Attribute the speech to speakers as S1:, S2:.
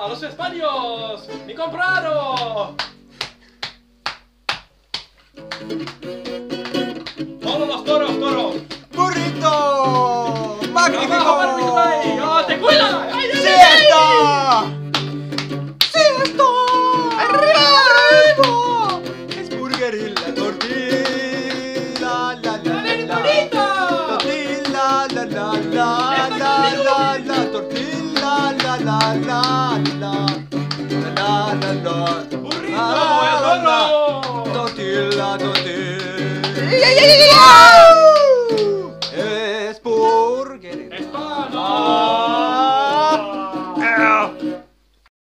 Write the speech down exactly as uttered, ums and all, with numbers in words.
S1: ¡A los españoles! ¡Me compraron! ¡Todos los toros, toros!
S2: ¡Burrito! ¡Magnífico!
S1: ¡Abajo para mi país! ¡Oh, te cuida! ¡Ay, ay, ay!
S2: ¡Siesta! ¡Siesta! ¡Arriba! ¡Arriba! Es burger y la tortilla. La, la, la,
S1: ¡Dale,
S2: la,
S1: bonito!
S2: tortilla, la, la, la, la, la, la, tortilla, la, la, la, la, la, la, la,
S1: ¡Burrito!
S2: la,
S1: ¡El
S2: la, la,
S1: toro!
S2: tortilla, tortilla.